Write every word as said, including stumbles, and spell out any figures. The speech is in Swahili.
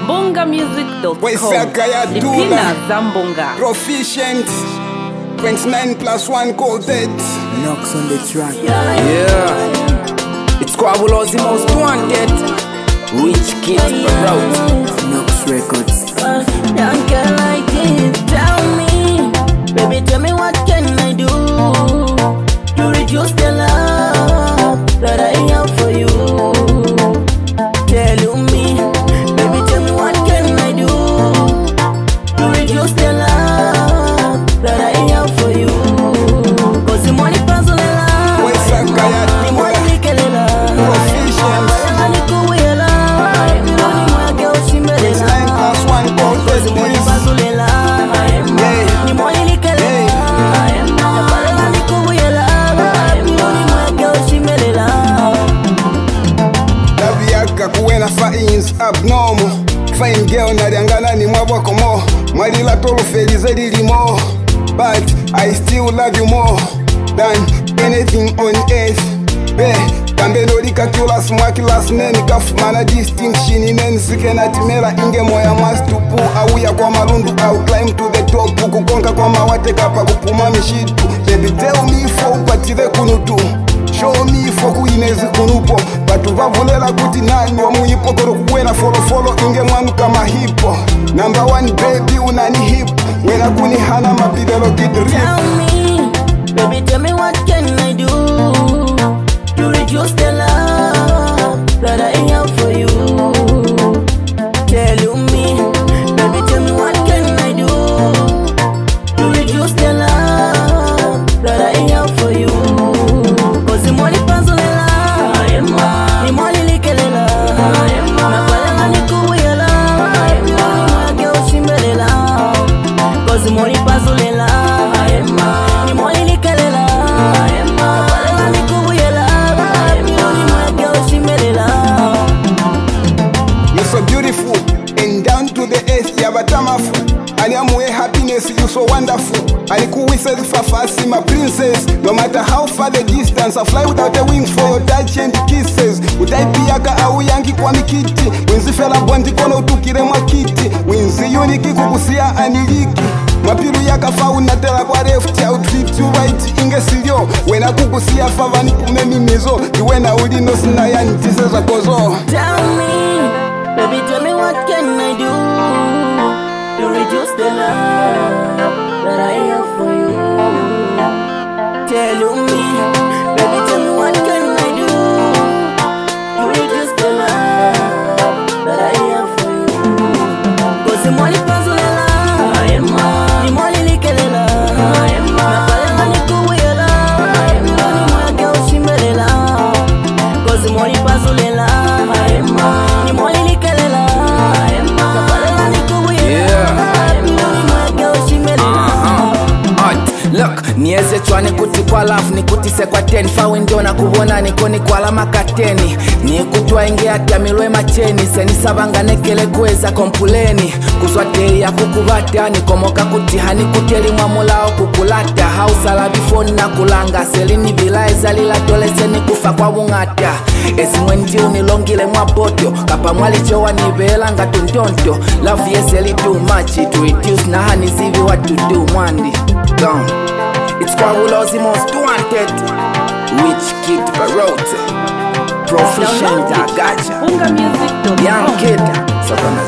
bonga music dot com. Waisakaya Lipina Zambonga. Proficient twenty-nine plus one called it Knocks on the track. Yeah, it's Quabulo's the most wanted. Rich kid route. Knocks Records. Young girl like this, tell me, baby, tell me what can I do to reduce the love that I have for you. Tell you me, baby, tell me what can I do to reduce the love that I have for you. Cause the money pass on the love, the money we can love. Proficient twenty-nine plus one called it Daviaka kuwena signs abnormal. Fine girl naliangana ni mwabwako mo. Mwalila tolo felize lilimo. But I still love you more than anything on earth. Be kambe nolika kilas mwakilas neni kafumana distinction neni sikena timela inge moya mastupu auya kwa malundu au climb to the top kukonka kwa mawate kapa kupuma mishitu. Baby tell me for upatile kunutu, show me for kuinezi kunupo. Batu vavulela kuti nani wa muhipo koro kuwena follow follow inge mwanu kama hipo. Number one baby unani hip wena kuni hana mapidelo kid rip. Tell me, baby, tell me what can I do to reduce the love that I have for you. Tell you me, baby, tell me what can I do to reduce the love that I have for you. Cause the money pass on the love, the money like a love. Na pala na nikuwe love, the money mwake ushimbe love. Cause the money pass on the love, the money like a love. Na pala na nikuwe you're so beautiful and down to the earth, yabatamafu. Aliamue happiness, you so wonderful. Alikuwisa fafasi, my princess. No matter how far the distance, I fly without the wings for your touch and kisses. Utaipiaka au yangi kwa mikiti. Winzi fela bondi kono utukire mwa kiti. Winzi uniki kukusia aniliki. Mapiru yaka fauna tela kwa left out flip to right inge silio. Wena kukusia fava ni kumemi mezo. Iwena ulino sina ya nitise za kozo. Tell me, baby, tell me what can I do to reduce the love that I have for you. Tell you me, baby, tell me what can I do to reduce the love that I have for you. Cause the money pass on the love, the money like a love. Na pala na nikuwe love, the money mwake ushimbe love. Cause the money pass on the love, the money like a love. Na pala na nikuwe love, the money mwake ushimbe love. Look, nieze chwane kuti kwa love ni kutise kwa ten fawe ndio na kubona niko ni kwa lama kateni ni kutwa inge atia milwe macheni seni sabanga nekele kweza kompuleni kuswate ya kukubata ni komoka kuti hani kuteli mwamulao kukulata hausala bifoni na kulanga selini bila ezalila tolese ni kufa kwa wungata esi mwendi unilongile mwapoto kapa mwalichowa ni belanga tuntonto love yeseli too much to reduce na hani zivi what to do mwandi gone. It's Quabulo's the most wanted. Rich kid route. Proficient, I gotcha. bonga music dot com. Young kid, so